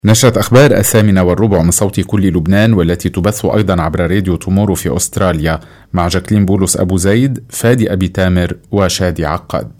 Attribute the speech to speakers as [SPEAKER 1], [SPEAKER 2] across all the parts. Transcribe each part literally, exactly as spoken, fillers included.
[SPEAKER 1] نشرة أخبار الثامنة والربع من صوت كل لبنان، والتي تبث أيضا عبر راديو تومورو في أستراليا، مع جاكلين بولس أبو زيد، فادي أبي تامر وشادي عقاد.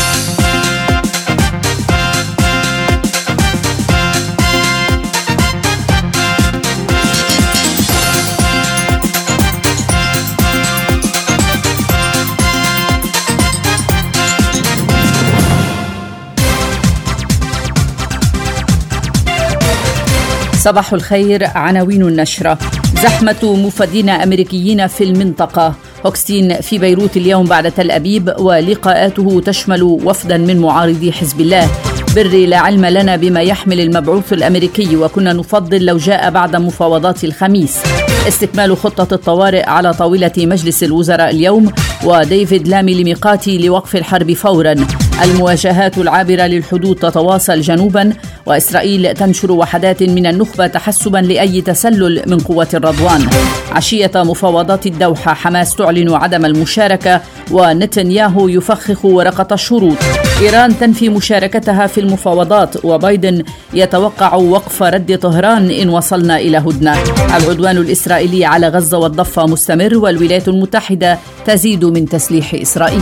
[SPEAKER 2] صباح الخير. عناوين النشرة: زحمة مفادين أمريكيين في المنطقة. هوكستين في بيروت اليوم بعد تل أبيب، ولقاءاته تشمل وفدا من معارضي حزب الله. بري: لا علم لنا بما يحمل المبعوث الأمريكي، وكنا نفضل لو جاء بعد مفاوضات الخميس. استكمال خطة الطوارئ على طاولة مجلس الوزراء اليوم. وديفيد لامي لميقاتي لوقف الحرب فورا. المواجهات العابرة للحدود تتواصل جنوبا، وإسرائيل تنشر وحدات من النخبة تحسبا لأي تسلل من قوة الرضوان. عشية مفاوضات الدوحة، حماس تعلن عدم المشاركة، ونتنياهو يفخخ ورقة الشروط. إيران تنفي مشاركتها في المفاوضات، وبايدن يتوقع وقف رد طهران إن وصلنا إلى هدنة. العدوان الإسرائيلي على غزة والضفة مستمر، والولايات المتحدة تزيد من تسليح إسرائيل.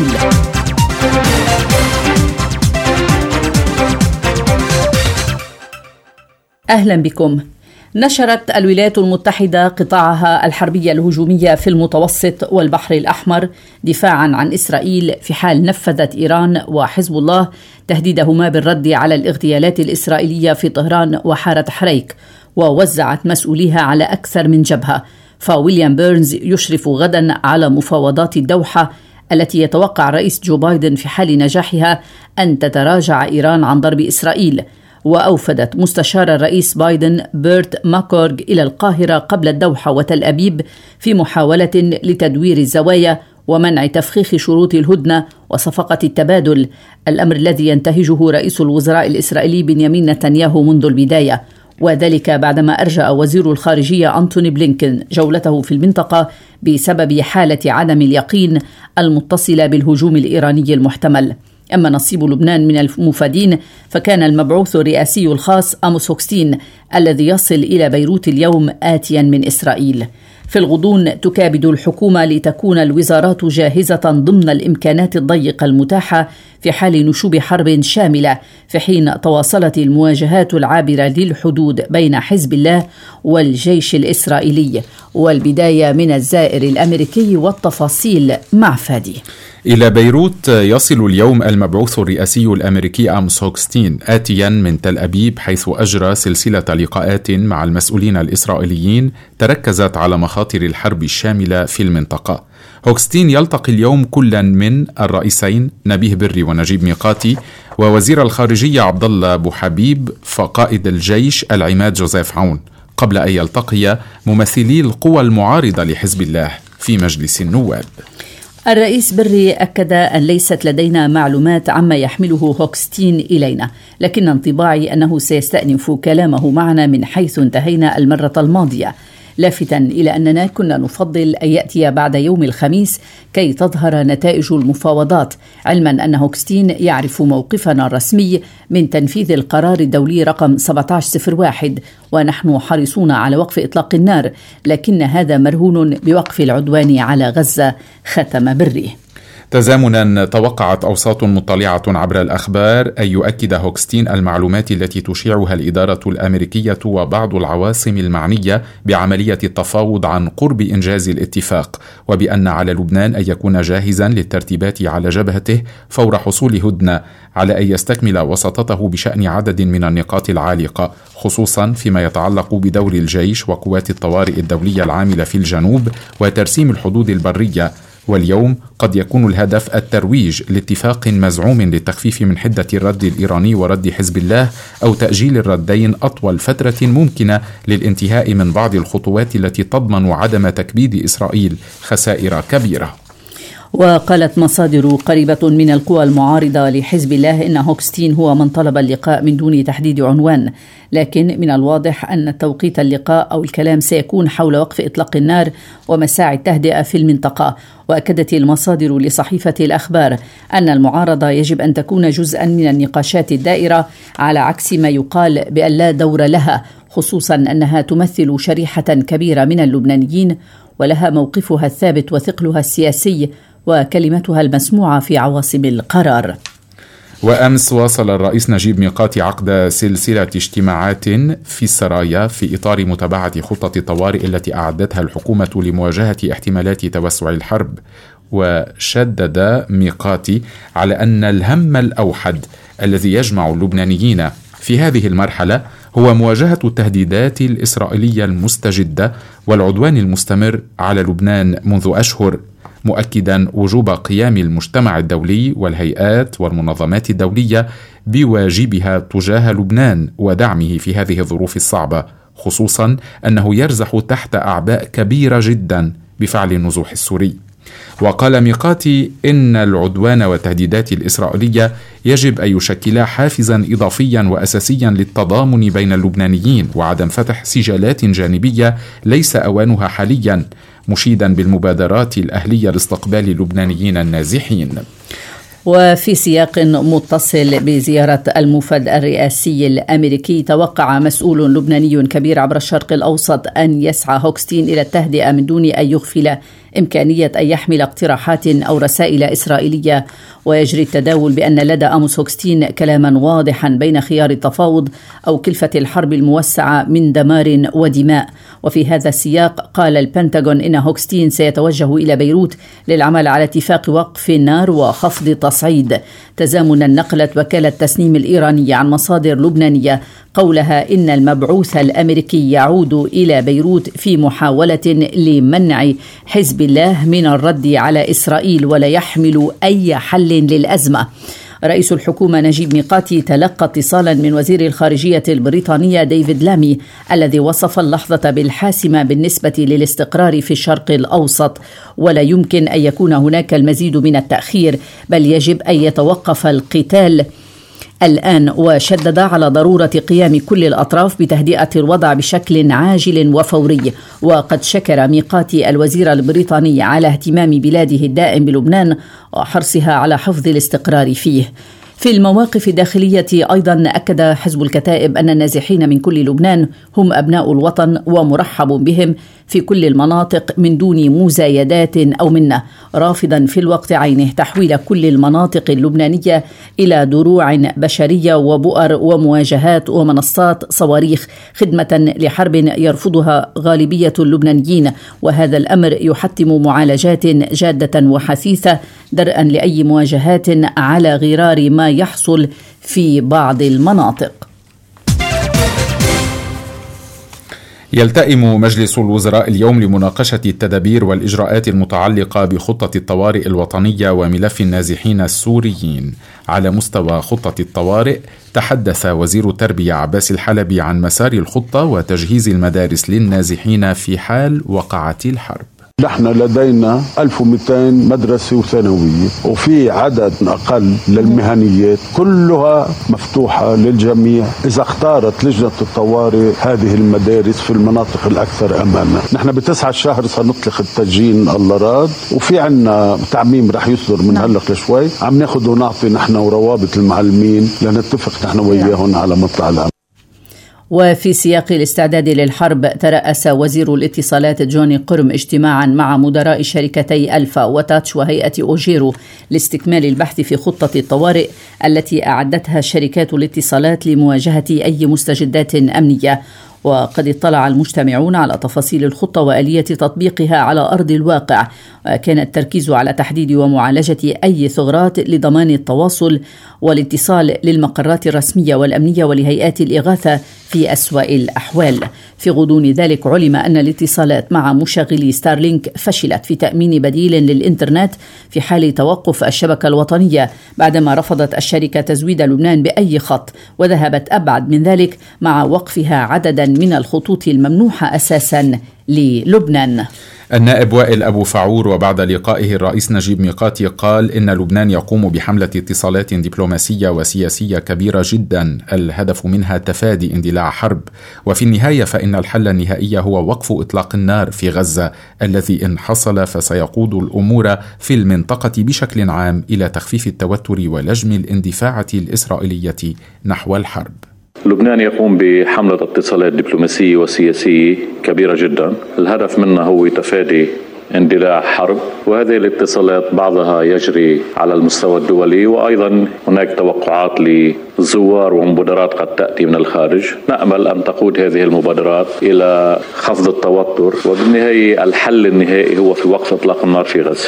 [SPEAKER 2] أهلا بكم. نشرت الولايات المتحدة قطاعها الحربية الهجومية في المتوسط والبحر الأحمر دفاعا عن إسرائيل، في حال نفذت إيران وحزب الله تهديدهما بالرد على الاغتيالات الإسرائيلية في طهران وحارة حريك، ووزعت مسؤوليها على أكثر من جبهة. فويليام بيرنز يشرف غدا على مفاوضات الدوحة، التي يتوقع الرئيس جو بايدن في حال نجاحها أن تتراجع إيران عن ضرب إسرائيل. وأوفدت مستشار الرئيس بايدن بيرت ماكورغ إلى القاهرة قبل الدوحة وتل أبيب في محاولة لتدوير الزوايا ومنع تفخيخ شروط الهدنة وصفقة التبادل، الأمر الذي ينتهجه رئيس الوزراء الإسرائيلي بنيامين نتنياهو منذ البداية، وذلك بعدما أرجأ وزير الخارجية أنتوني بلينكن جولته في المنطقة بسبب حالة عدم اليقين المتصلة بالهجوم الإيراني المحتمل. أما نصيب لبنان من المفادين، فكان المبعوث الرئاسي الخاص أموس هوكستين الذي يصل إلى بيروت اليوم آتيا من إسرائيل. في الغضون تكابد الحكومة لتكون الوزارات جاهزة ضمن الإمكانات الضيقة المتاحة في حال نشوب حرب شاملة، في حين تواصلت المواجهات العابرة للحدود بين حزب الله والجيش الإسرائيلي. والبداية من الزائر الأمريكي والتفاصيل مع فادي.
[SPEAKER 1] إلى بيروت يصل اليوم المبعوث الرئاسي الأمريكي أموس هوكستين آتيا من تل أبيب، حيث أجرى سلسلة لقاءات مع المسؤولين الإسرائيليين تركزت على مخاطر الحرب الشاملة في المنطقة. هوكستين يلتقي اليوم كلا من الرئيسين نبيه بري ونجيب ميقاتي، ووزير الخارجية عبد الله أبو حبيب، فقائد الجيش العماد جوزيف عون، قبل أن يلتقي ممثلي القوى المعارضة لحزب الله في مجلس النواب.
[SPEAKER 2] الرئيس بري أكد أن ليست لدينا معلومات عما يحمله هوكستين إلينا، لكن انطباعي أنه سيستأنف كلامه معنا من حيث انتهينا المرة الماضية، لافتا إلى أننا كنا نفضل أن يأتي بعد يوم الخميس كي تظهر نتائج المفاوضات، علما أن هوكستين يعرف موقفنا الرسمي من تنفيذ القرار الدولي رقم سبعة عشر صفر واحد، ونحن حريصون على وقف إطلاق النار، لكن هذا مرهون بوقف العدوان على غزة، ختم بري.
[SPEAKER 1] تزامنا توقعت أوساط مطلعة عبر الأخبار أن يؤكد هوكستين المعلومات التي تشيعها الإدارة الأمريكية وبعض العواصم المعنية بعملية التفاوض عن قرب إنجاز الاتفاق، وبأن على لبنان أن يكون جاهزا للترتيبات على جبهته فور حصول هدنة، على أن يستكمل وساطته بشأن عدد من النقاط العالقة، خصوصا فيما يتعلق بدور الجيش وقوات الطوارئ الدولية العاملة في الجنوب وترسيم الحدود البرية. واليوم قد يكون الهدف الترويج لاتفاق مزعوم للتخفيف من حدة الرد الإيراني ورد حزب الله، أو تأجيل الردين أطول فترة ممكنة للانتهاء من بعض الخطوات التي تضمن عدم تكبيد إسرائيل خسائر كبيرة.
[SPEAKER 2] وقالت مصادر قريبة من القوى المعارضة لحزب الله إن هوكستين هو من طلب اللقاء من دون تحديد عنوان، لكن من الواضح أن توقيت اللقاء أو الكلام سيكون حول وقف إطلاق النار ومساعي التهدئة في المنطقة. وأكدت المصادر لصحيفة الأخبار أن المعارضة يجب أن تكون جزءا من النقاشات الدائرة، على عكس ما يقال بأن لا دور لها، خصوصا أنها تمثل شريحة كبيرة من اللبنانيين ولها موقفها الثابت وثقلها السياسي وكلمتها المسموعة في عواصم القرار.
[SPEAKER 1] وأمس واصل الرئيس نجيب ميقاتي عقد سلسلة اجتماعات في السرايا في إطار متابعة خطة الطوارئ التي أعدتها الحكومة لمواجهة احتمالات توسع الحرب. وشدد ميقاتي على أن الهم الأوحد الذي يجمع اللبنانيين في هذه المرحلة هو مواجهة التهديدات الإسرائيلية المستجدة والعدوان المستمر على لبنان منذ أشهر، مؤكدا وجوب قيام المجتمع الدولي والهيئات والمنظمات الدولية بواجبها تجاه لبنان ودعمه في هذه الظروف الصعبة، خصوصا أنه يرزح تحت أعباء كبيرة جدا بفعل النزوح السوري. وقال ميقاتي إن العدوان والتهديدات الإسرائيلية يجب أن يشكلا حافزا إضافيا وأساسيا للتضامن بين اللبنانيين وعدم فتح سجالات جانبية ليس أوانها حاليا، مشيدا بالمبادرات الأهلية لاستقبال اللبنانيين النازحين.
[SPEAKER 2] وفي سياق متصل بزيارة الموفد الرئاسي الأمريكي، توقع مسؤول لبناني كبير عبر الشرق الأوسط أن يسعى هوكستين إلى التهدئة من دون أن يغفل إمكانية أن يحمل اقتراحات أو رسائل إسرائيلية. ويجري التداول بأن لدى أموس هوكستين كلاما واضحا بين خيار التفاوض أو كلفة الحرب الموسعة من دمار ودماء. وفي هذا السياق قال البنتاغون إن هوكستين سيتوجه إلى بيروت للعمل على اتفاق وقف النار وخفض تصعيد. تزامنا نقلت وكالة تسنيم الإيرانية عن مصادر لبنانية قولها إن المبعوث الأمريكي يعود إلى بيروت في محاولة لمنع حزب الله من الرد على إسرائيل ولا يحمل أي حل للأزمة. رئيس الحكومة نجيب ميقاتي تلقى اتصالا من وزير الخارجية البريطانية ديفيد لامي الذي وصف اللحظة بالحاسمة بالنسبة للاستقرار في الشرق الأوسط، ولا يمكن أن يكون هناك المزيد من التأخير، بل يجب أن يتوقف القتال الآن. وشدد على ضرورة قيام كل الأطراف بتهدئة الوضع بشكل عاجل وفوري. وقد شكر ميقاتي الوزير البريطاني على اهتمام بلاده الدائم بلبنان وحرصها على حفظ الاستقرار فيه. في المواقف الداخلية أيضا أكد حزب الكتائب أن النازحين من كل لبنان هم أبناء الوطن ومرحب بهم في كل المناطق من دون مزايدات أو منة، رافضا في الوقت عينه تحويل كل المناطق اللبنانية إلى دروع بشرية وبؤر ومواجهات ومنصات صواريخ خدمة لحرب يرفضها غالبية اللبنانيين. وهذا الأمر يحتم معالجات جادة وحثيثة درءا لأي مواجهات على غرار ما يحصل في بعض المناطق.
[SPEAKER 1] يلتئم مجلس الوزراء اليوم لمناقشة التدابير والإجراءات المتعلقة بخطة الطوارئ الوطنية وملف النازحين السوريين. على مستوى خطة الطوارئ، تحدث وزير التربية عباس الحلبي عن مسار الخطة وتجهيز المدارس للنازحين في حال وقعت الحرب.
[SPEAKER 3] نحن لدينا ألف ومئتين مدرسة وثانوية، وفي عدد أقل للمهنيات، كلها مفتوحة للجميع إذا اختارت لجنة الطوارئ هذه المدارس في المناطق الأكثر أمانا. نحن بتسعة شهر سنطلق التسجيل الله راد، وفي عنا تعميم رح يصدر من هلق لشوي، عم ناخذ ونعطي نحن وروابط المعلمين لنتفق نحن وياهم على مطلع الأمر.
[SPEAKER 2] وفي سياق الاستعداد للحرب، ترأس وزير الاتصالات جوني قرم اجتماعا مع مدراء شركتي ألفا وتاتش وهيئة أوجيرو لاستكمال البحث في خطة الطوارئ التي أعدتها شركات الاتصالات لمواجهة أي مستجدات أمنية. وقد اطلع المجتمعون على تفاصيل الخطة وآلية تطبيقها على أرض الواقع، وكان التركيز على تحديد ومعالجة أي ثغرات لضمان التواصل والاتصال للمقرات الرسمية والأمنية ولهيئات الإغاثة في أسوأ الأحوال. في غضون ذلك علم أن الاتصالات مع مشغلي ستارلينك فشلت في تأمين بديل للإنترنت في حال توقف الشبكة الوطنية، بعدما رفضت الشركة تزويد لبنان بأي خط، وذهبت أبعد من ذلك مع وقفها عددا من الخطوط الممنوحة أساسا للبنان.
[SPEAKER 1] النائب وائل أبو فعور، وبعد لقائه الرئيس نجيب ميقاتي قال إن لبنان يقوم بحملة اتصالات دبلوماسية وسياسية كبيرة جدا الهدف منها تفادي اندلاع حرب، وفي النهاية فإن الحل النهائي هو وقف إطلاق النار في غزة الذي إن حصل فسيقود الأمور في المنطقة بشكل عام إلى تخفيف التوتر ولجم الاندفاعة الإسرائيلية نحو الحرب.
[SPEAKER 4] لبنان يقوم بحملة اتصالات دبلوماسية وسياسية كبيرة جدا، الهدف منها هو تفادي اندلاع حرب، وهذه الاتصالات بعضها يجري على المستوى الدولي، وأيضا هناك توقعات لزوار ومبادرات قد تأتي من الخارج. نأمل أن تقود هذه المبادرات إلى خفض التوتر، وبالنهاية الحل النهائي هو في وقف إطلاق النار في غزة.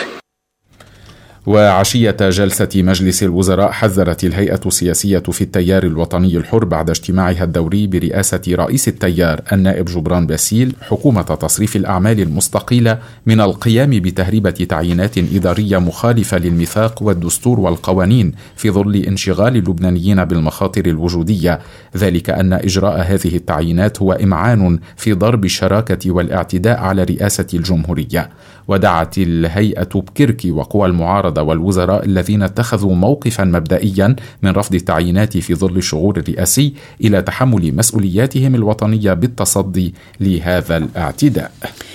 [SPEAKER 1] وعشية جلسة مجلس الوزراء حذرت الهيئة السياسية في التيار الوطني الحر بعد اجتماعها الدوري برئاسة رئيس التيار النائب جبران باسيل حكومة تصريف الأعمال المستقيلة من القيام بتهريبة تعيينات إدارية مخالفة للميثاق والدستور والقوانين في ظل انشغال اللبنانيين بالمخاطر الوجودية، ذلك أن إجراء هذه التعيينات هو إمعان في ضرب الشراكة والاعتداء على رئاسة الجمهورية. ودعت الهيئة بكركي وقوى المعارضة والوزراء الذين اتخذوا موقفا مبدئيا من رفض التعيينات في ظل الشغور الرئاسي إلى تحمل مسؤولياتهم الوطنية بالتصدي لهذا الاعتداء.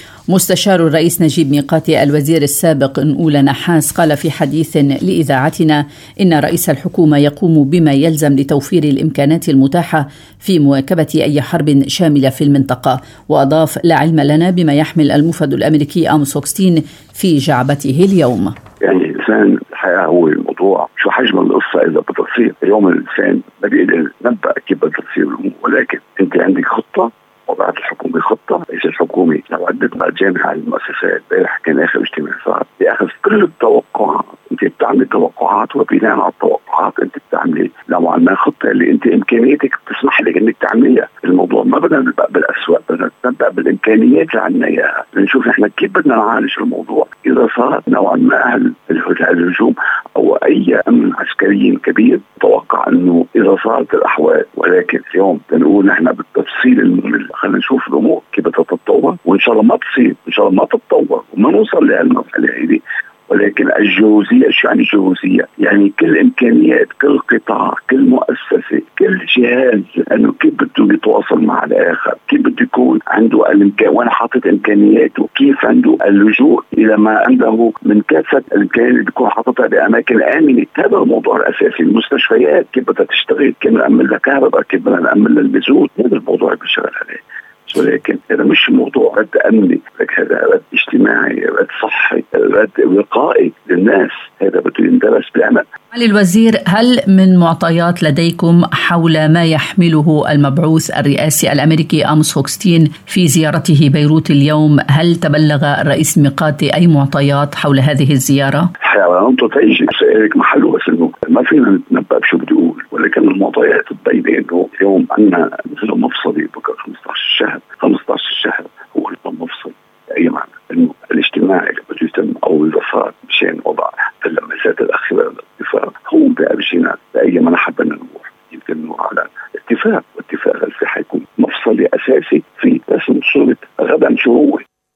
[SPEAKER 2] مستشار الرئيس نجيب ميقاتي الوزير السابق نقول نحاس قال في حديث لإذاعتنا إن رئيس الحكومة يقوم بما يلزم لتوفير الإمكانات المتاحة في مواكبة أي حرب شاملة في المنطقة، وأضاف: لا علم لنا بما يحمل الموفد الأمريكي آموس هوكستين في جعبته اليوم.
[SPEAKER 5] يعني الإنسان الحقيقة هو الموضوع شو حجم القصة إذا بتصير اليوم. الإنسان ما بيقدر يتنبأ كيف بتصير الأمور، ولكن أنت عندك خطة وضعت الحكومة خطة. رئيس الحكومة لو عدت مع جامعة المؤسسات امبارح كان آخر اجتماع صار بأخذ كل التوقعات. أنت بتعمل توقعات وبناء على التوقعات أنت بتعملي نوعا ما خطة اللي أنت إمكانياتك بتسمح لك إنك تعمليها. الموضوع ما بدنا نتنبأ بالأسوأ، بدنا نتنبأ بالإمكانيات اللي عندنا إياها، نشوف إحنا كيف بدنا نعالج الموضوع إذا صار نوعا ما الهجوم أو أي أمن عسكري كبير. توقع إنه إذا صارت الأحوال، ولكن اليوم بنقول نحن بالتفصيل الممل خلينا نشوف الأمور كيف تتطور، وإن شاء الله ما تصير، إن شاء الله ما تتطور وما نوصل لهالمرحلة هذه. ولكن الجهوزية شو يعني جهوزية؟ يعني كل إمكانيات كل قطاع كل مؤسسة كل جهاز أنه كيف بده يتواصل مع الآخر، كيف بده يكون عنده الإمكان وين حاطط إمكانياته، كيف عنده اللجوء إلى ما عنده من كافة الإمكانيات اللي بيكون حاططها بأماكن آمنة. هذا الموضوع الأساسي. المستشفيات كيف بدها تشتغل، كيف نأمن لها كهرباء، كيف بدنا نأمن لها المازوت. هذا الموضوع اللي بنشتغل عليه. ولكن هذا مش موضوع رد أمني، هذا رد اجتماعي، رد صحي، رد وقائي للناس. هذا بده يندرس بعمل.
[SPEAKER 2] معالي الوزير، هل من معطيات لديكم حول ما يحمله المبعوث الرئاسي الأمريكي آموس هوكستين في زيارته بيروت اليوم؟ هل تبلغ الرئيس ميقاتي أي معطيات حول هذه الزيارة؟
[SPEAKER 5] حيوانات تيجي سؤالك محله، بس إنه ما فينا نتنبأ بشو بده يقول، ولكن المعطيات تبين إنه اليوم عندنا مثل مفصلي بكرة خمسة عشر الشهر خمسة عشر الشهر هو المفصل. أي معنى إنه الاجتماع اللي بده يتم أو إذا صار مشان وضع اللمسات الأخيرة للاتفاق هو بأرجينا بأي منحة بدنا نروح. يمكن نروح على اتفاق، واتفاق هسه حيكون مفصلي أساسي في رسم صورة غدا شو هو.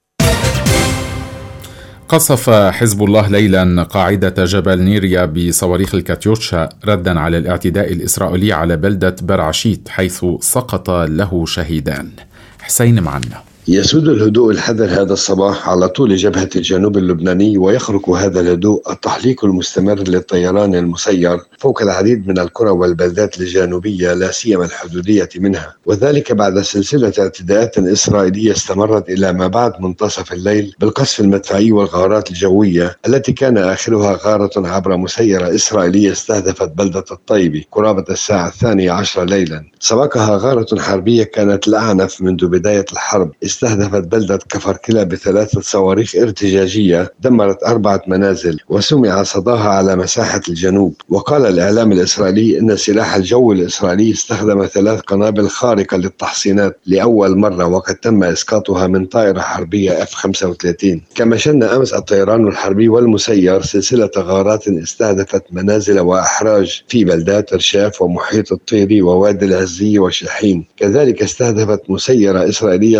[SPEAKER 1] قصف حزب الله ليلا قاعدة جبل نيريا بصواريخ الكاتيوشا ردا على الاعتداء الإسرائيلي على بلدة برعشيت حيث سقط له شهيدان. حسين معنا.
[SPEAKER 6] يسود الهدوء الحذر هذا الصباح على طول جبهة الجنوب اللبناني، ويخرق هذا الهدوء التحليق المستمر للطيران المسير فوق العديد من القرى والبلدات الجنوبية لا سيما الحدودية منها، وذلك بعد سلسلة اعتداءات إسرائيلية استمرت إلى ما بعد منتصف الليل بالقصف المدفعي والغارات الجوية، التي كان آخرها غارة عبر مسيرة إسرائيلية استهدفت بلدة الطيبة قرابة الساعة الثانية عشر ليلا. سبقها غارة حربية كانت الأعنف منذ بداية الحرب استهدفت بلدة كفركلا بثلاثة صواريخ ارتجاجية دمرت أربعة منازل وسمع صداها على مساحة الجنوب. وقال الإعلام الإسرائيلي أن سلاح الجو الإسرائيلي استخدم ثلاث قنابل خارقة للتحصينات لأول مرة، وقد تم إسقاطها من طائرة حربية إف خمسة وثلاثين. كما شن أمس الطيران الحربي والمسير سلسلة غارات استهدفت منازل وأحراج في بلدات رشاف ومحيط الطيري ووادي العزية وشحين. كذلك استهدفت مسيرة إسرائيلية سيارة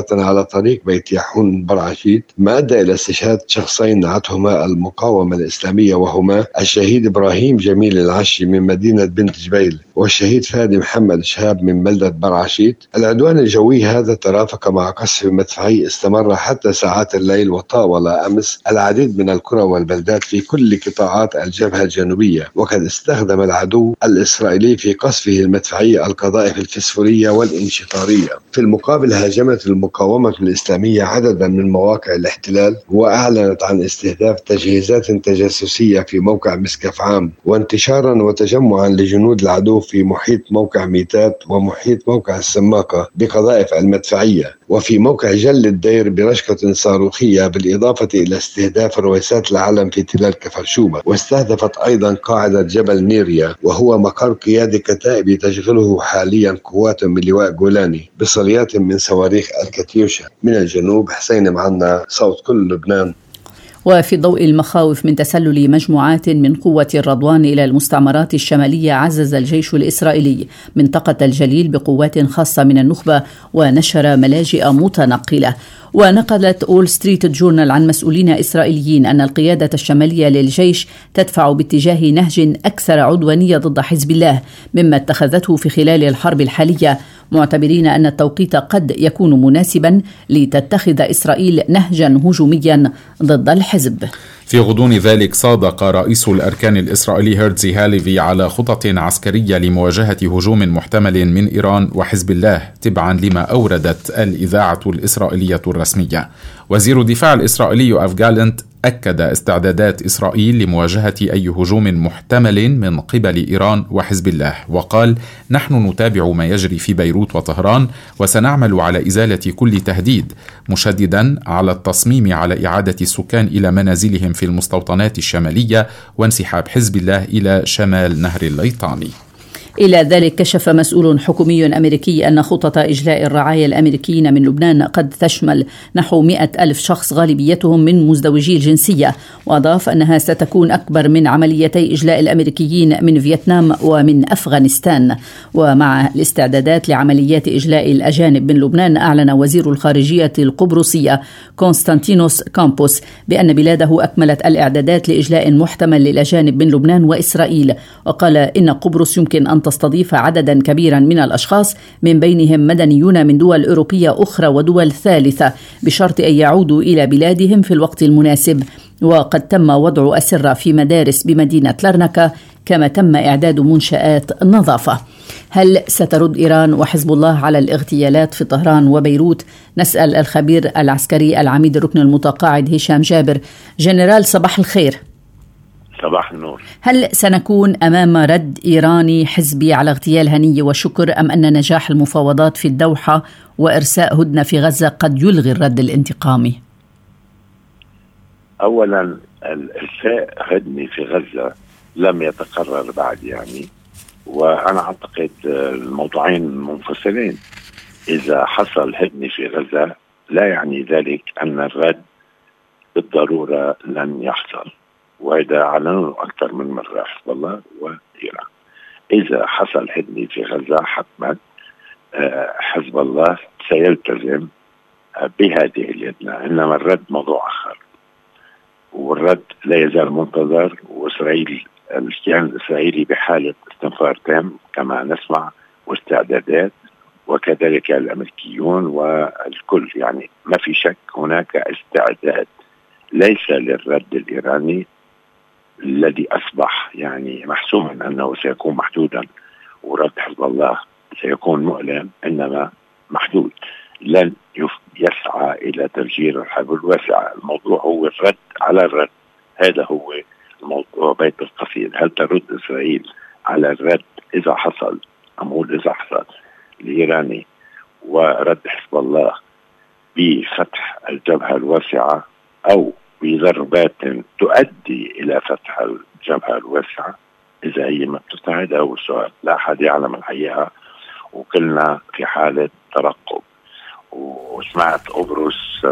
[SPEAKER 6] مباشرة على طريق بيت ياحون برعشيت، ما أدى إلى استشهاد شخصين نعتهما المقاومة الإسلامية، وهما الشهيد إبراهيم جميل العشي من مدينة بنت جبيل والشهيد فادي محمد شهاب من بلدة برعشيت. العدوان الجوي هذا ترافق مع قصف مدفعي استمر حتى ساعات الليل، وطاول أمس العديد من القرى والبلدات في كل قطاعات الجبهة الجنوبية، وقد استخدم العدو الإسرائيلي في قصفه المدفعي القذائف الفسفورية والانشطارية. في المقابل هاجمت المقاومة الإسلامية عددا من مواقع الاحتلال، وأعلنت عن استهداف تجهيزات تجسسية في موقع مسكف عام، وانتشارا وتجمعا لجنود العدو في محيط موقع ميتات ومحيط موقع السماقة بقذائف المدفعية، وفي موقع جل الدير برشقة صاروخية، بالإضافة إلى استهداف رويسات العلم في تلال كفرشوبة. واستهدفت أيضا قاعدة جبل نيريا، وهو مقر قيادي كتائب تشغله حاليا قوات من لواء جولاني بصليات من صواريخ الكاتيوشا. من الجنوب حسين معنا، صوت كل لبنان.
[SPEAKER 2] وفي ضوء المخاوف من تسلل مجموعات من قوة الرضوان إلى المستعمرات الشمالية، عزز الجيش الإسرائيلي منطقة الجليل بقوات خاصة من النخبة ونشر ملاجئ متنقلة. ونقلت أول ستريت جورنال عن مسؤولين إسرائيليين أن القيادة الشمالية للجيش تدفع باتجاه نهج أكثر عدوانية ضد حزب الله مما اتخذته في خلال الحرب الحالية، معتبرين أن التوقيت قد يكون مناسبا لتتخذ إسرائيل نهجا هجوميا ضد الحزب.
[SPEAKER 1] في غضون ذلك صادق رئيس الأركان الإسرائيلي هيرتزي هاليفي على خطط عسكرية لمواجهة هجوم محتمل من إيران وحزب الله تبعا لما أوردت الإذاعة الإسرائيلية الرسمية. وزير الدفاع الإسرائيلي يوآف جالنت أكد استعدادات إسرائيل لمواجهة أي هجوم محتمل من قبل إيران وحزب الله، وقال: نحن نتابع ما يجري في بيروت وطهران وسنعمل على إزالة كل تهديد، مشددا على التصميم على إعادة السكان إلى منازلهم في المستوطنات الشمالية وانسحاب حزب الله إلى شمال نهر الليطاني.
[SPEAKER 2] إلى ذلك كشف مسؤول حكومي أمريكي أن خطط إجلاء الرعايا الأمريكيين من لبنان قد تشمل نحو مئة ألف شخص غالبيتهم من مزدوجي الجنسية، وأضاف أنها ستكون أكبر من عمليتي إجلاء الأمريكيين من فيتنام ومن أفغانستان. ومع الاستعدادات لعمليات إجلاء الأجانب من لبنان، أعلن وزير الخارجية القبرصية كونستانتينوس كامبوس بأن بلاده أكملت الإعدادات لإجلاء محتمل للأجانب من لبنان وإسرائيل، وقال إن قبرص يمكن أن تستضيف عددا كبيرا من الأشخاص من بينهم مدنيون من دول أوروبية أخرى ودول ثالثة، بشرط أن يعودوا إلى بلادهم في الوقت المناسب. وقد تم وضع أسرة في مدارس بمدينة لرنكا، كما تم إعداد منشآت النظافة. هل سترد إيران وحزب الله على الاغتيالات في طهران وبيروت؟ نسأل الخبير العسكري العميد الركن المتقاعد هشام جابر. جنرال صباح الخير.
[SPEAKER 7] صباح النور.
[SPEAKER 2] هل سنكون أمام رد إيراني حزبي على اغتيال هنية وشكر، أم أن نجاح المفاوضات في الدوحة وإرساء هدنة في غزة قد يلغي الرد الانتقامي؟
[SPEAKER 7] أولا، الإرساء هدنة في غزة لم يتقرر بعد يعني، وأنا أعتقد الموضوعين منفصلين. إذا حصل هدنة في غزة لا يعني ذلك أن الرد بالضرورة لن يحصل، وهذا أعلنوا أكثر من مرة حزب الله وإيران. إذا حصل هدنة في غزة حتما حزب الله سيلتزم بهذه الهدنة، إنما الرد موضوع آخر، والرد لا يزال منتظر. وإسرائيل الكيان الإسرائيلي بحالة استنفار تام كما نسمع واستعدادات، وكذلك الأمريكيون والكل، يعني ما في شك هناك استعداد ليس للرد الإيراني الذي أصبح يعني محسوما أنه سيكون محدودا، ورد حزب الله سيكون مؤلم إنما محدود، لن يسعى إلى تفجير الحرب الواسعة. الموضوع هو الرد على الرد، هذا هو الموضوع بيت القصيد. هل ترد إسرائيل على الرد إذا حصل، أقول إذا حصل الإيراني، ورد حزب الله بفتح الجبهة الواسعة أو بضربات تؤدي إلى فتح الجبهة الواسعة؟ إذا هي ما بتستعد، هذا هو السؤال، لا أحد يعلم الحقيقة، وكلنا في حالة ترقب. وسمعت قبرص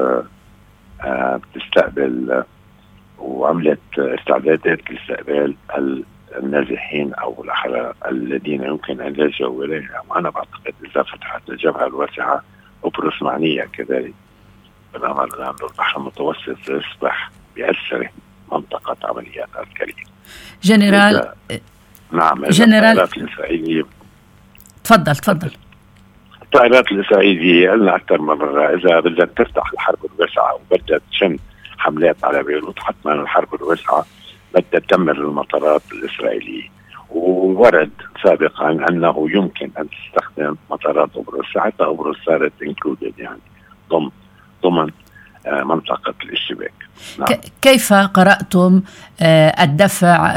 [SPEAKER 7] بتستقبل وعملت استعدادات لاستقبال النازحين أو الأحرار الذين يمكن أن يلجأوا إليها. وأنا بعتقد إذا فتحت الجبهة الواسعة قبرص معنية كذلك، بالأمر لأن البحر المتوسط يصبح بأسره منطقة عمليات عسكرية.
[SPEAKER 2] جنرال
[SPEAKER 7] نعم.
[SPEAKER 2] جنرال
[SPEAKER 7] الطائرات الإسرائيلية
[SPEAKER 2] تفضل تفضل
[SPEAKER 7] الطائرات الإسرائيلية قلنا أكثر من مرة إذا بدها تفتح الحرب الواسعة وبدها تشن حملات على بيروت، حتما الحرب الواسعة بدها تدمر المطارات الإسرائيلية. وورد سابقا أنه يمكن أن تستخدم مطارات قبرص، حتى قبرص صارت included يعني ضمن ضمن منطقة الاشتباك.
[SPEAKER 2] نعم. كيف قرأتم الدفع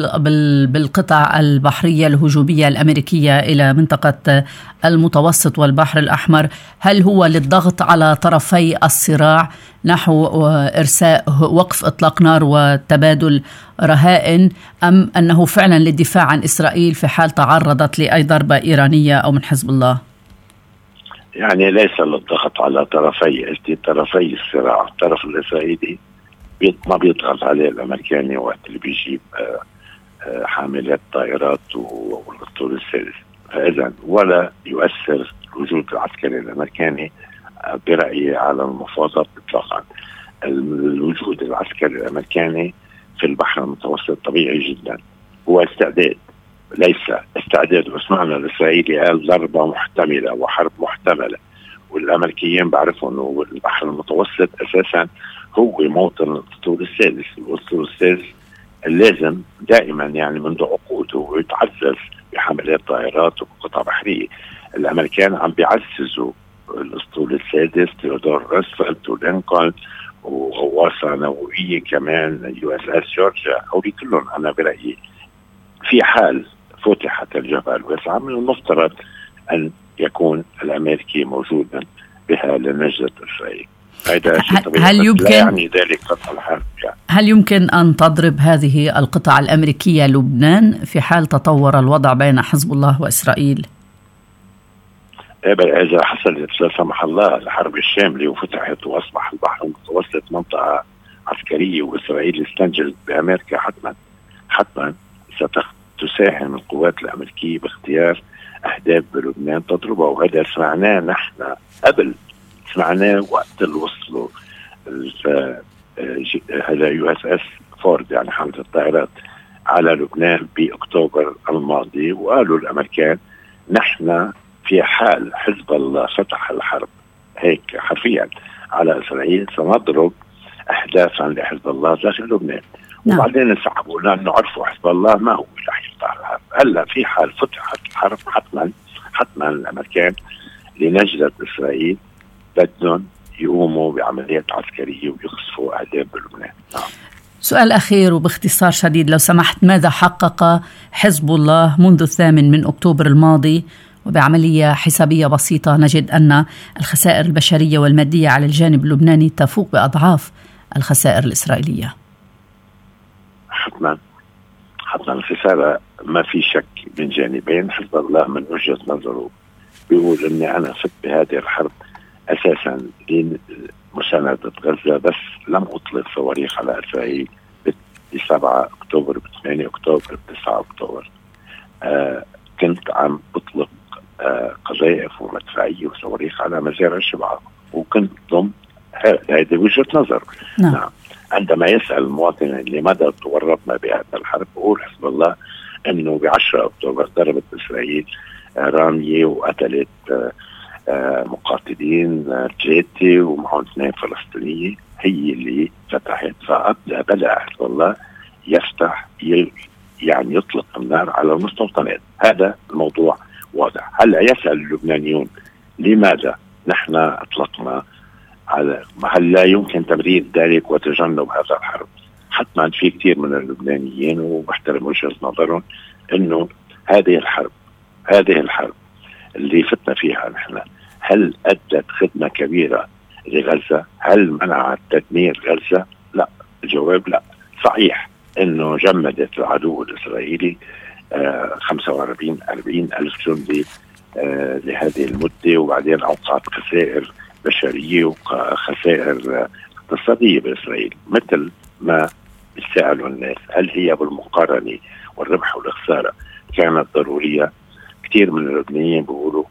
[SPEAKER 2] بالقطع البحرية الهجومية الأمريكية إلى منطقة المتوسط والبحر الأحمر؟ هل هو للضغط على طرفي الصراع نحو إرساء وقف إطلاق نار وتبادل رهائن، أم أنه فعلا للدفاع عن إسرائيل في حال تعرضت لأي ضربة إيرانية أو من حزب الله؟
[SPEAKER 7] يعني ليس للضغط على طرفي طرفي الصراع. الطرف الإسرائيلي ما بيضغط عليه الأمريكاني وقت اللي بيجيب حاملات طائرات والأسطول السادس، فإذا ولا يؤثر الوجود العسكري الأمريكاني برأيي على المفاوضات إطلاقا. الوجود العسكري الأمريكاني في البحر المتوسط طبيعي جدا، هو استعداد ليس استعداد. وسمعنا الإسرائيلي قال ضربة محتملة وحرب محتملة، والأمريكيين بعرفوا أنه البحر المتوسط أساسا هو موطن الأسطول السادس. الأسطول السادس لازم دائما يعني منذ عقود هو يتعزز بحملات طائرات وقطع بحرية. الأمريكان عم بيعززوا الأسطول السادس، تيودور روزفلت ولينكولن وغواصة نووية كمان يو اس اس جورجيا، هولي كلهم أنا برأيي في حال فتحت الجبهة الواسعة من المفترض أن يكون الأمريكي موجودا بها لنجدة إسرائيل.
[SPEAKER 2] هل يمكن
[SPEAKER 7] لا يعني ذلك قطع الحرب يعني.
[SPEAKER 2] هل يمكن أن تضرب هذه القطع الأمريكية لبنان في حال تطور الوضع بين حزب الله وإسرائيل؟
[SPEAKER 7] إذا حصلت لا سمح الله الحرب الشاملة وفتحت وأصبح البحر المتوسط منطقة عسكرية وإسرائيل استنجدت بأمريكا، حتما حتما ستساهم القوات الأمريكية باختيار أهداف بلبنان تضربها. وهذا سمعناه نحن قبل، سمعناه وقت اللي وصلوا هذا يو اس اس فورد يعني حملة الطائرات على لبنان بأكتوبر الماضي، وقالوا الأمريكان نحن في حال حزب الله فتح الحرب هيك حرفيا على إسرائيل سنضرب أهدافا لحزب الله داخل لبنان. نعم. وبعدين انسحبوا لأنه عرفوا حزب الله ما هو اللي رح يفتح الحرب. هلا في حال فتحت الحرب حتما حتما الأمريكان لنجدة إسرائيل بدهم يقوموا بعمليات عسكرية ويخصفوا أهداف بلبنان. نعم.
[SPEAKER 2] سؤال أخير وباختصار شديد لو سمحت، ماذا حقق حزب الله منذ الثامن من أكتوبر الماضي؟ وبعملية حسابية بسيطة نجد أن الخسائر البشرية والمادية على الجانب اللبناني تفوق بأضعاف الخسائر الإسرائيلية.
[SPEAKER 7] حتما حتما الخسارة ما في شك من جانبين. حزب الله من وجهة نظره بيقول أني أنا فت بهذه الحرب أساسا لمساندة غزة، بس لم أطلق صواريخ على إسرائيل بسبعة أكتوبر بثمانية أكتوبر بتسعة أكتوبر. آه كنت عم بطلق آه قذائف ومدفعية وصواريخ على مزارع الشبعة، وكنت ضمن هذه وجهة نظر.
[SPEAKER 2] نعم.
[SPEAKER 7] نعم. عندما يسأل المواطن لماذا تورطنا بهذا الحرب، بقول حزب الله أنه بعشرة أكتوبر ضربت إسرائيل آه رامية وقتلت آه آه مقاتلين ثلاثة آه ومعهم اثنين فلسطينيين، هي اللي فتحت. فأبدأ بلع حزب الله يفتح يعني يطلق النار على المستوطنات. هذا الموضوع واضح. هلا يسأل اللبنانيون لماذا نحن أطلقنا على، هل لا يمكن تبرير ذلك وتجنب هذا الحرب؟ حتما في كثير من اللبنانيين وبحترم وجهة نظرهم انه هذه الحرب هذه الحرب اللي فتنا فيها نحن هل أدت خدمة كبيرة لغزة؟ هل منعت تدمير غزة؟ لا. الجواب لا. صحيح انه جمدت العدو الاسرائيلي آه خمسة وأربعين أربعين ألف جندي آه لهذه المدة، وبعدين اوقعت خسائر بشرية وخسائر اقتصادية بإسرائيل. مثل ما بيسألوا الناس هل هي بالمقارنة والربح والخسارة كانت ضرورية؟ كثير من اللبنانيين بيقولوا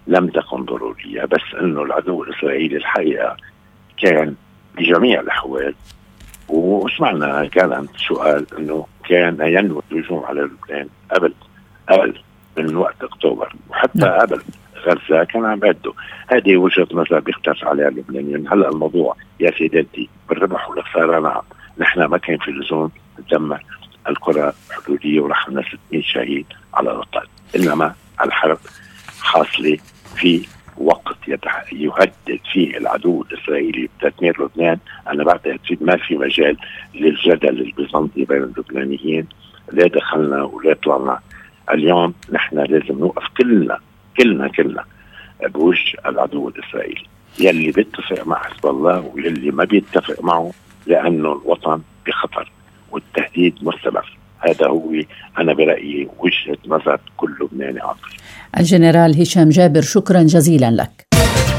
[SPEAKER 7] لم تكن ضرورية، بس أنه العدو الإسرائيلي الحقيقة كان بجميع الأحوال، وسمعنا كان سؤال أنه كان ينوي الهجوم على لبنان قبل قبل من وقت أكتوبر، وحتى نعم. قبل غزة كان عم يعدوا. هذه وجهة نظر بيختلف عليها اللبنانيين. هلا الموضوع يا سيداتي بالربح والخسارة، نعم نحن ما كان في لزوم ندمر القرى الحدودية ورح لنا ستمائة شهيد على الأقل، إنما الحرب حاصلة في وقت يهدد فيه العدو الإسرائيلي بتدمير لبنان. أنا بعتقد ما في مجال للجدل البيزنطي بين اللبنانيين، لا دخلنا ولا طلعنا. اليوم نحن لازم نوقف كلنا كلنا كلنا بوجه العدو الإسرائيلي، يلي بيتفق مع حزب الله ويلي ما بيتفق معه، لأنه الوطن بخطر والتهديد مستمر. هذا هو أنا برأيي وجهة نظر كل لبناني عاقل.
[SPEAKER 2] الجنرال هشام جابر، شكرا جزيلا لك.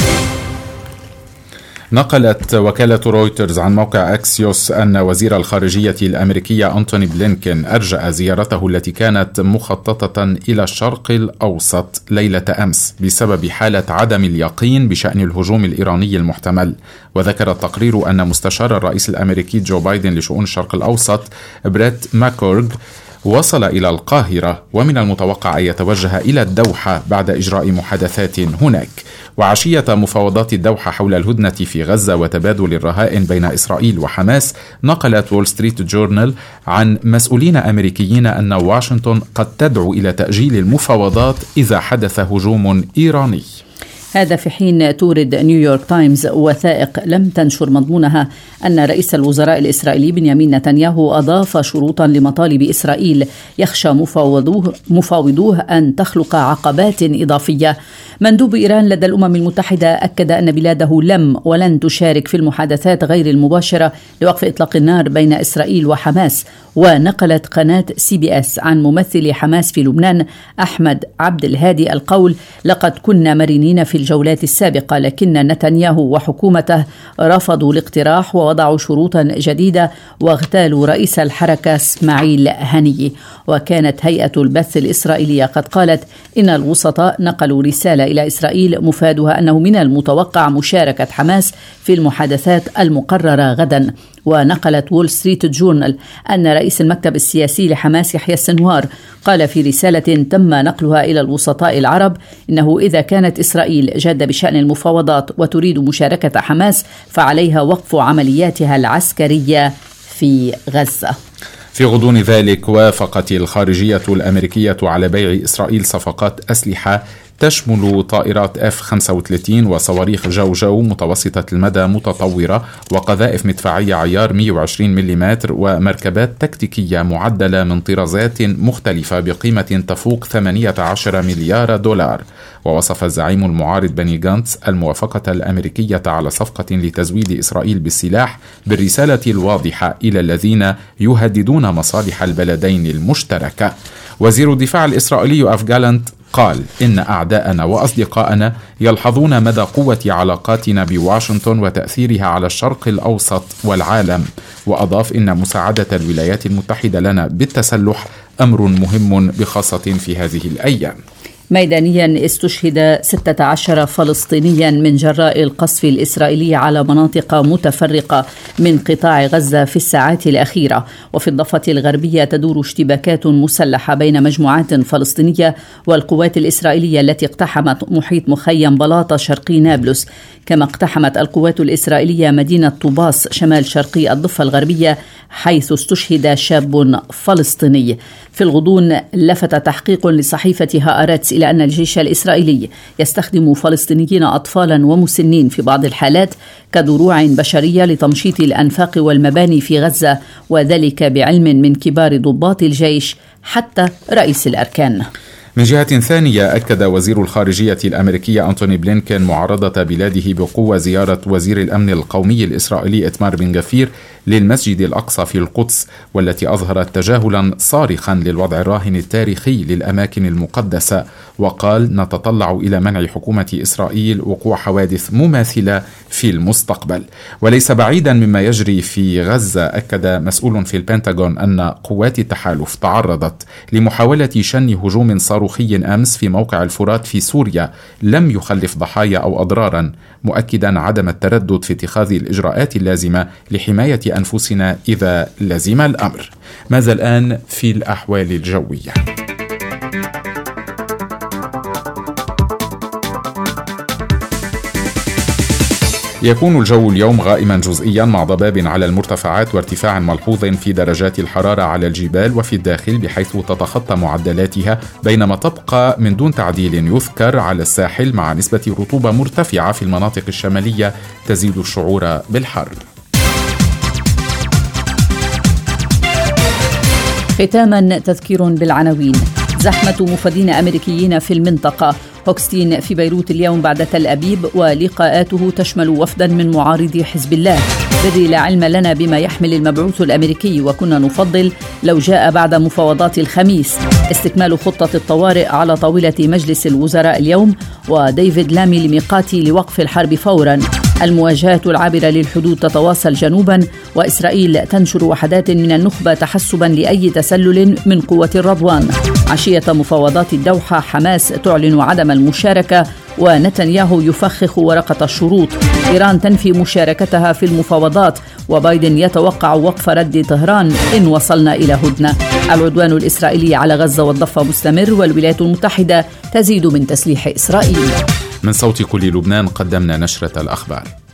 [SPEAKER 1] نقلت وكالة رويترز عن موقع أكسيوس أن وزير الخارجية الأمريكية أنتوني بلينكين أرجأ زيارته التي كانت مخططة إلى الشرق الأوسط ليلة أمس بسبب حالة عدم اليقين بشأن الهجوم الإيراني المحتمل. وذكر التقرير أن مستشار الرئيس الأمريكي جو بايدن لشؤون الشرق الأوسط بريت ماكورغ وصل إلى القاهرة، ومن المتوقع أن يتوجه إلى الدوحة بعد إجراء محادثات هناك. وعشية مفاوضات الدوحة حول الهدنة في غزة وتبادل الرهائن بين إسرائيل وحماس، نقلت وول ستريت جورنال عن مسؤولين أمريكيين أن واشنطن قد تدعو إلى تأجيل المفاوضات إذا حدث هجوم إيراني.
[SPEAKER 2] هذا في حين تورد نيويورك تايمز وثائق لم تنشر مضمونها أن رئيس الوزراء الإسرائيلي بنيامين نتنياهو أضاف شروطا لمطالب إسرائيل يخشى مفاوضوه, مفاوضوه أن تخلق عقبات إضافية. مندوب إيران لدى الأمم المتحدة أكد أن بلاده لم ولن تشارك في المحادثات غير المباشرة لوقف إطلاق النار بين إسرائيل وحماس. ونقلت قناة سي بي اس عن ممثل حماس في لبنان أحمد عبد الهادي القول: لقد كنا مرنين في الجولات السابقة، لكن نتنياهو وحكومته رفضوا الاقتراح ووضعوا شروطا جديدة واغتالوا رئيس الحركة اسماعيل هنية. وكانت هيئة البث الإسرائيلية قد قالت إن الوسطاء نقلوا رسالة إلى إسرائيل مفادها أنه من المتوقع مشاركة حماس في المحادثات المقررة غدا. ونقلت وول ستريت جورنال أن رئيس المكتب السياسي لحماس يحيى السنوار قال في رسالة تم نقلها إلى الوسطاء العرب إنه إذا كانت إسرائيل جادة بشأن المفاوضات وتريد مشاركة حماس فعليها وقف عملياتها العسكرية في غزة.
[SPEAKER 1] في غضون ذلك، وافقت الخارجية الأمريكية على بيع إسرائيل صفقات أسلحة تشمل طائرات إف خمسة وثلاثين وصواريخ جو جو متوسطة المدى متطورة وقذائف مدفعية عيار مئة وعشرين ملم ومركبات تكتيكية معدلة من طرازات مختلفة بقيمة تفوق ثمانية عشر مليار دولار. ووصف الزعيم المعارض بني غانتس الموافقة الأمريكية على صفقة لتزويد إسرائيل بالسلاح بالرسالة الواضحة إلى الذين يهددون مصالح البلدين المشتركة. وزير الدفاع الإسرائيلي يوآف جالانت قال إن أعداءنا وأصدقائنا يلحظون مدى قوة علاقاتنا بواشنطن وتأثيرها على الشرق الأوسط والعالم. وأضاف إن مساعدة الولايات المتحدة لنا بالتسلح أمر مهم بخاصة في هذه الأيام.
[SPEAKER 2] ميدانيا استشهد ستة عشر فلسطينيا من جراء القصف الإسرائيلي على مناطق متفرقة من قطاع غزة في الساعات الأخيرة. وفي الضفة الغربية تدور اشتباكات مسلحة بين مجموعات فلسطينية والقوات الإسرائيلية التي اقتحمت محيط مخيم بلاطة شرقي نابلس، كما اقتحمت القوات الإسرائيلية مدينة طوباس شمال شرقي الضفة الغربية حيث استشهد شاب فلسطيني. في الغضون لفت تحقيق لصحيفة هآرتس إلى أن الجيش الإسرائيلي يستخدم فلسطينيين أطفالا ومسنين في بعض الحالات كدروع بشرية لتمشيط الأنفاق والمباني في غزة، وذلك بعلم من كبار ضباط الجيش حتى رئيس الأركان.
[SPEAKER 1] من جهة ثانية، أكد وزير الخارجية الأمريكي أنتوني بلينكين معارضة بلاده بقوة زيارة وزير الأمن القومي الإسرائيلي إتمار بن غفير للمسجد الأقصى في القدس، والتي أظهرت تجاهلا صارخا للوضع الراهن التاريخي للأماكن المقدسة. وقال: نتطلع إلى منع حكومة إسرائيل وقوع حوادث مماثلة في المستقبل. وليس بعيدا مما يجري في غزة، أكد مسؤول في البنتاغون أن قوات التحالف تعرضت لمحاولة شن هجوم صاروخي صاروخي أمس في موقع الفرات في سوريا لم يخلف ضحايا أو أضرارا، مؤكدا عدم التردد في اتخاذ الإجراءات اللازمة لحماية أنفسنا إذا لزم الأمر. ماذا الآن في الأحوال الجوية؟ يكون الجو اليوم غائما جزئيا مع ضباب على المرتفعات وارتفاع ملحوظ في درجات الحرارة على الجبال وفي الداخل بحيث تتخطى معدلاتها، بينما تبقى من دون تعديل يذكر على الساحل مع نسبة رطوبة مرتفعة في المناطق الشمالية تزيد الشعور بالحر.
[SPEAKER 2] ختاما تذكير بالعناوين. زحمة مفادين أمريكيين في المنطقة. هوكستين في بيروت اليوم بعد تل أبيب ولقاءاته تشمل وفدا من معارضي حزب الله. بري لا علم لنا بما يحمل المبعوث الأمريكي وكنا نفضل لو جاء بعد مفاوضات الخميس. استكمال خطة الطوارئ على طاولة مجلس الوزراء اليوم. وديفيد لامي لميقاتي لوقف الحرب فورا. المواجهات العابرة للحدود تتواصل جنوبا، وإسرائيل تنشر وحدات من النخبة تحسبا لأي تسلل من قوة الرضوان. عشية مفاوضات الدوحة حماس تعلن عدم المشاركة ونتنياهو يفخخ ورقة الشروط. إيران تنفي مشاركتها في المفاوضات، وبايدن يتوقع وقف رد طهران إن وصلنا إلى هدنة. العدوان الإسرائيلي على غزة والضفة مستمر، والولايات المتحدة تزيد من تسليح إسرائيل.
[SPEAKER 1] من صوت كل لبنان قدمنا نشرة الأخبار.